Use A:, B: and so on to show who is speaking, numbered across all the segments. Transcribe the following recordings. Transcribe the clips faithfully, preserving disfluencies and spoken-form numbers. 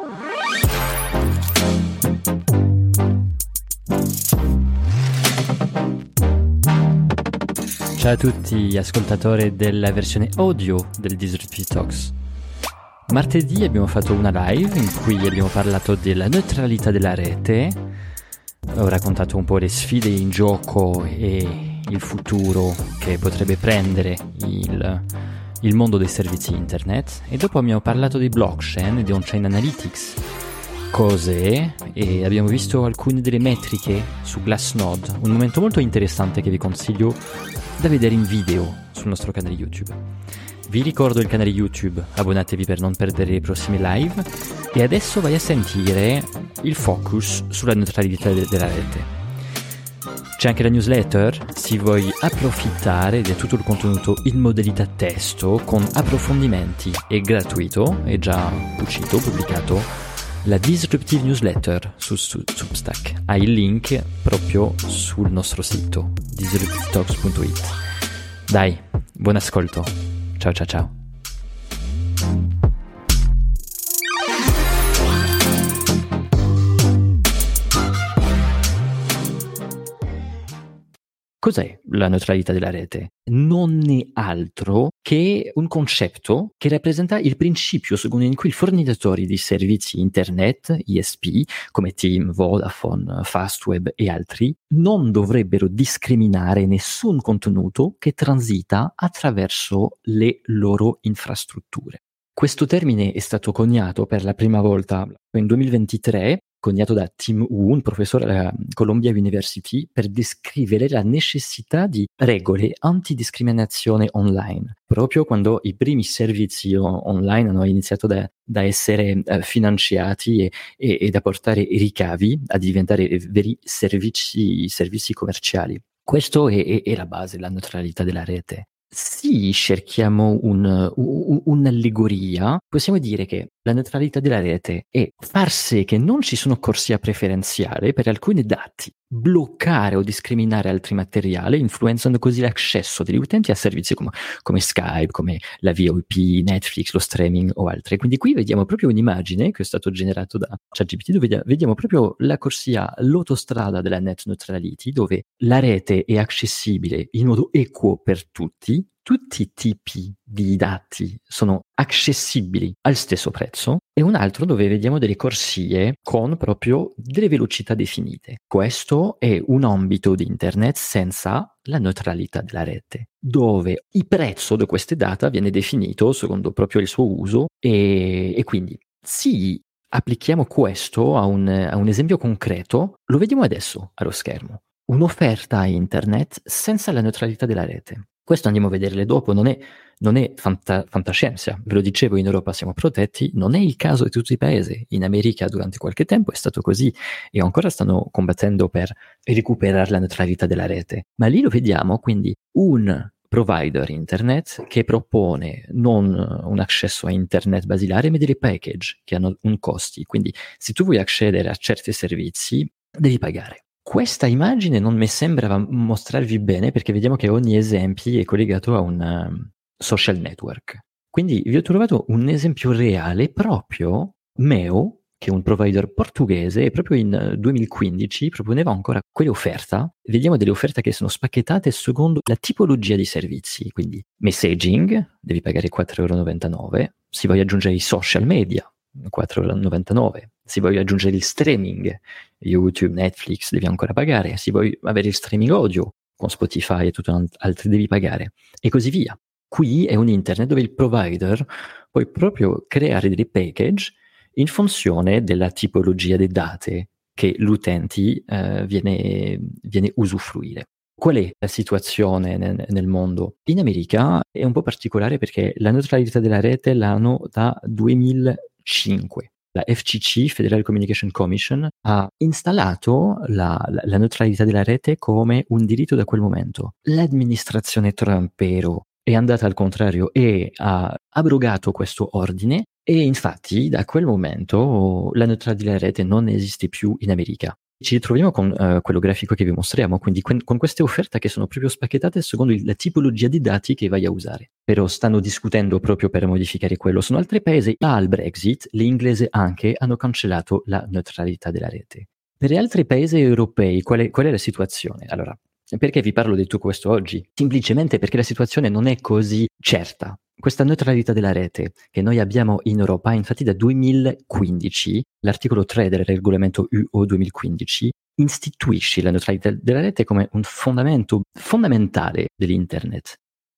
A: Ciao a tutti ascoltatori della versione audio del Disruptive Talks. Martedì abbiamo fatto una live in cui abbiamo parlato della neutralità della rete, ho raccontato un po' le sfide in gioco e il futuro che potrebbe prendere il, il mondo dei servizi internet, e dopo abbiamo parlato di blockchain e di on-chain analytics, cose, e abbiamo visto alcune delle metriche su Glassnode, un momento molto interessante che vi consiglio da vedere in video sul nostro canale YouTube. Vi ricordo il canale YouTube, abbonatevi per non perdere i prossimi live, e adesso vai a sentire il focus sulla neutralità de- della rete. C'è anche la newsletter, se vuoi approfittare di tutto il contenuto in modalità testo con approfondimenti, è gratuito, è già uscito, pubblicato la Disruptive Newsletter su, su Substack. Hai il link proprio sul nostro sito disruptive talks punto it. Dai, buon ascolto. Ciao ciao ciao. Cos'è la neutralità della rete? Non è altro che un concetto che rappresenta il principio secondo in cui i fornitori di servizi internet, I S P, come Team, Vodafone, Fastweb e altri, non dovrebbero discriminare nessun contenuto che transita attraverso le loro infrastrutture. Questo termine è stato coniato per la prima volta nel duemilaventitré, coniato da Tim Wu, un professore alla Columbia University, per descrivere la necessità di regole antidiscriminazione online, proprio quando i primi servizi o- online hanno iniziato da, da essere eh, finanziati e, e, e da portare ricavi a diventare veri servizi, servizi commerciali. Questo è, è, è la base, la neutralità della rete. Se cerchiamo un, un, un'allegoria, possiamo dire che la neutralità della rete è far sì che non ci sono corsia preferenziale per alcuni dati, bloccare o discriminare altri materiali, influenzando così l'accesso degli utenti a servizi come, come Skype, come la V O P, Netflix, lo streaming o altre. Quindi qui vediamo proprio un'immagine che è stato generato da ChatGPT, dove vediamo, vediamo proprio la corsia, l'autostrada della net neutrality, dove la rete è accessibile in modo equo per tutti, tutti i tipi di dati sono accessibili al stesso prezzo, e un altro dove vediamo delle corsie con proprio delle velocità definite. Questo è un ambito di internet senza la neutralità della rete, dove il prezzo di queste data viene definito secondo proprio il suo uso, e, e quindi sì, applichiamo questo a un, a un esempio concreto, lo vediamo adesso allo schermo. Un'offerta a internet senza la neutralità della rete. Questo andiamo a vederle dopo, non è, non è fanta, fantascienza, ve lo dicevo, in Europa siamo protetti, non è il caso di tutti i paesi. In America durante qualche tempo è stato così e ancora stanno combattendo per recuperare la neutralità della rete. Ma lì lo vediamo, quindi un provider internet che propone non un accesso a internet basilare, ma delle package che hanno un costi. Quindi se tu vuoi accedere a certi servizi, devi pagare. Questa immagine non mi sembra mostrarvi bene, perché vediamo che ogni esempio è collegato a un um, social network. Quindi vi ho trovato un esempio reale, proprio Meo, che è un provider portoghese, e proprio in uh, duemilaquindici proponeva ancora quell'offerta. Vediamo delle offerte che sono spacchettate secondo la tipologia di servizi, quindi messaging, devi pagare quattro virgola novantanove euro, se vuoi aggiungere i social media, quattro virgola novantanove euro. Se vuoi aggiungere il streaming, YouTube, Netflix, devi ancora pagare. Se vuoi avere il streaming audio con Spotify e tutto altro, devi pagare, e così via. Qui è un internet dove il provider puoi proprio creare dei package in funzione della tipologia dei dati che l'utente eh, viene, viene usufruire. Qual è la situazione nel, nel mondo? In America è un po' particolare perché la neutralità della rete l'hanno da duemilacinque. La F C C, Federal Communication Commission, ha installato la, la, la neutralità della rete come un diritto da quel momento. L'amministrazione Trump però è andata al contrario e ha abrogato questo ordine, e infatti da quel momento la neutralità della rete non esiste più in America. ci ritroviamo con uh, quello grafico che vi mostriamo, quindi que- con queste offerte che sono proprio spacchettate secondo il- la tipologia di dati che vai a usare. Però stanno discutendo proprio per modificare quello. Sono altri paesi, al Brexit, l'inglese anche, hanno cancellato la neutralità della rete. Per gli altri paesi europei, qual è, qual è la situazione? Allora, perché vi parlo di tutto questo oggi? Semplicemente perché la situazione non è così certa. Questa neutralità della rete che noi abbiamo in Europa, infatti da duemilaquindici, l'articolo tre del regolamento U O duemilaquindici istituisce la neutralità della rete come un fondamento fondamentale dell'internet.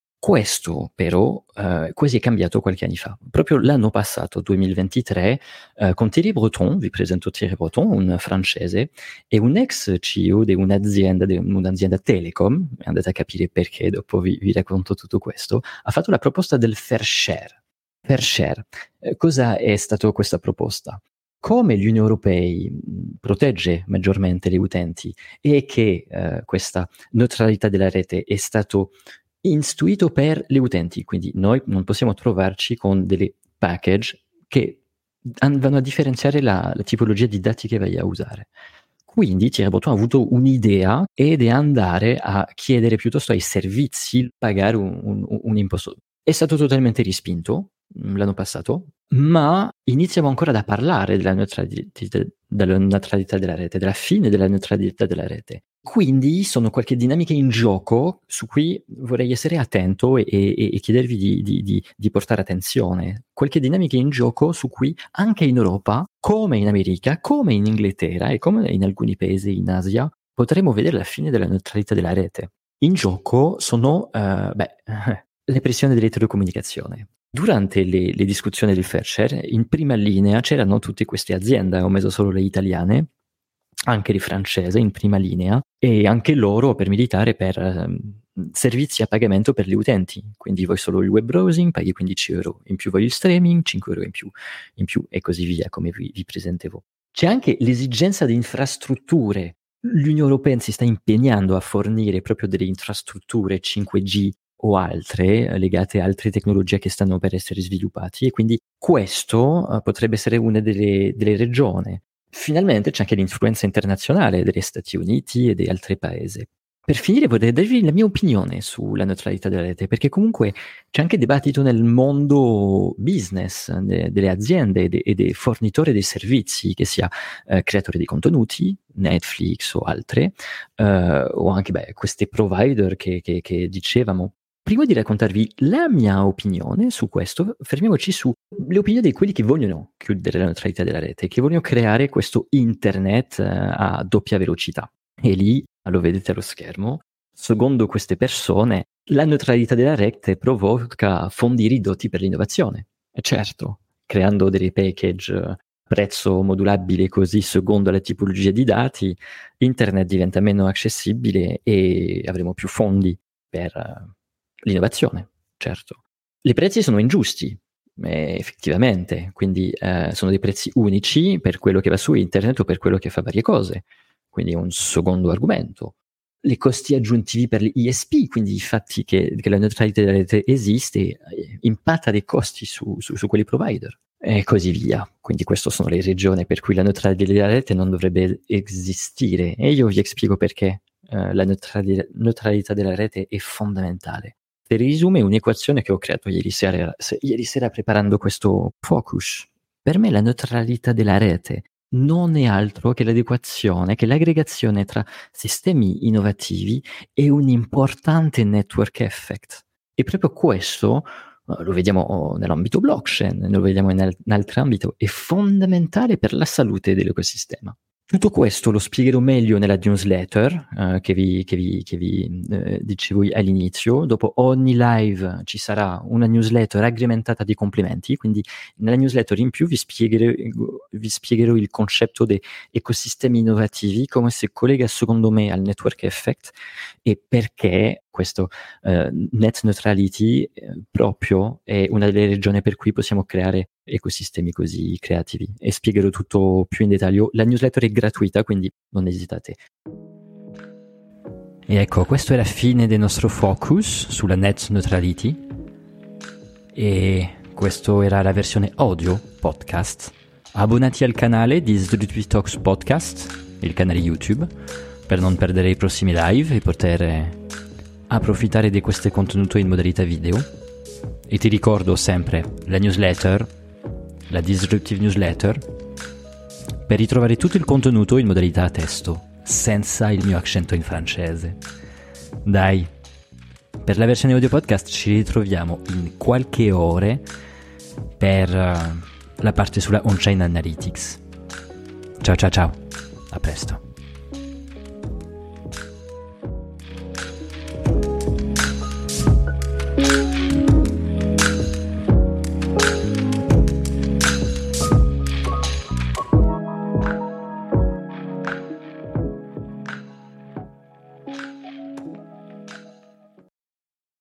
A: Questo però eh, quasi è cambiato qualche anno fa. Proprio l'anno passato, duemilaventitré, eh, con Thierry Breton, vi presento Thierry Breton, un francese, e un ex C E O di un'azienda, di un'azienda telecom, andate a capire perché, dopo vi, vi racconto tutto questo, ha fatto la proposta del fair share. Fair share. Eh, cosa è stata questa proposta? Come l'Unione Europea protegge maggiormente gli utenti e che eh, questa neutralità della rete è stato istituito per gli utenti, quindi noi non possiamo trovarci con delle package che vanno a differenziare la, la tipologia di dati che vai a usare. Quindi Thierry Breton ha avuto un'idea ed è andare a chiedere piuttosto ai servizi pagare un, un, un imposto. È stato totalmente respinto l'anno passato, ma iniziamo ancora a parlare della neutralità, della neutralità della rete, della fine della neutralità della rete. Quindi sono qualche dinamiche in gioco su cui vorrei essere attento e, e, e chiedervi di, di, di, di portare attenzione. Qualche dinamiche in gioco su cui anche in Europa, come in America, come in Inghilterra e come in alcuni paesi in Asia, potremo vedere la fine della neutralità della rete. In gioco sono uh, beh, le pressioni delle telecomunicazioni. Durante le, le discussioni del fair share, in prima linea c'erano tutte queste aziende, ho messo solo le italiane, anche le francesi in prima linea, e anche loro per militare per um, servizi a pagamento per gli utenti. Quindi vuoi solo il web browsing, paghi quindici euro in più, vuoi il streaming, cinque euro in più, in più e così via, come vi, vi presentevo. C'è anche l'esigenza di infrastrutture. L'Unione Europea si sta impegnando a fornire proprio delle infrastrutture cinque G o altre legate a altre tecnologie che stanno per essere sviluppati, e quindi questo uh, potrebbe essere una delle, delle regioni. Finalmente c'è anche l'influenza internazionale degli Stati Uniti e di altri paesi. Per finire vorrei darvi la mia opinione sulla neutralità della rete, perché comunque c'è anche dibattito nel mondo business de, delle aziende e, de, e dei fornitori dei servizi, che sia eh, creatori di contenuti, Netflix o altre, eh, o anche beh, questi provider che, che, che dicevamo. Prima di raccontarvi la mia opinione su questo, fermiamoci sulle opinioni di quelli che vogliono chiudere la neutralità della rete, che vogliono creare questo internet eh, a doppia velocità. E lì, lo vedete allo schermo, secondo queste persone, la neutralità della rete provoca fondi ridotti per l'innovazione. E certo, creando dei package a prezzo modulabile così secondo la tipologia di dati, internet diventa meno accessibile e avremo più fondi per uh, l'innovazione, certo. I prezzi sono ingiusti, eh, effettivamente, quindi eh, sono dei prezzi unici per quello che va su internet o per quello che fa varie cose. Quindi è un secondo argomento. Le costi aggiuntivi per gli I S P, quindi i fatti che, che la neutralità della rete esiste, eh, impatta dei costi su, su, su quelli provider e così via. Quindi queste sono le ragioni per cui la neutralità della rete non dovrebbe esistere, e io vi spiego perché eh, la neutralità, neutralità della rete è fondamentale. Per riasumere, un'equazione che ho creato ieri sera, ieri sera preparando questo focus. Per me la neutralità della rete non è altro che l'adeguazione, che l'aggregazione tra sistemi innovativi e un importante network effect. E proprio questo, lo vediamo nell'ambito blockchain, lo vediamo in, al- in altri ambiti, è fondamentale per la salute dell'ecosistema. Tutto questo lo spiegherò meglio nella newsletter eh, che vi, che vi, che vi eh, dicevo all'inizio. Dopo ogni live ci sarà una newsletter aggiornata di complimenti, quindi nella newsletter in più vi spiegherò, vi spiegherò il concetto di ecosistemi innovativi, come si collega secondo me al network effect e perché questo eh, net neutrality eh, proprio è una delle ragioni per cui possiamo creare ecosistemi così creativi, e spiegherò tutto più in dettaglio. La newsletter è gratuita, quindi non esitate. E ecco, questo è la fine del nostro focus sulla net neutrality, e questo era la versione audio podcast. Abbonati al canale di Sdruitwi Talks Podcast il canale YouTube, per non perdere i prossimi live e poter approfittare di questo contenuto in modalità video. E ti ricordo sempre la newsletter, la Disruptive Newsletter, per ritrovare tutto il contenuto in modalità testo, senza il mio accento in francese. Dai, per la versione audio podcast ci ritroviamo in qualche ore per uh, la parte sulla on-chain analytics. Ciao ciao ciao, a presto.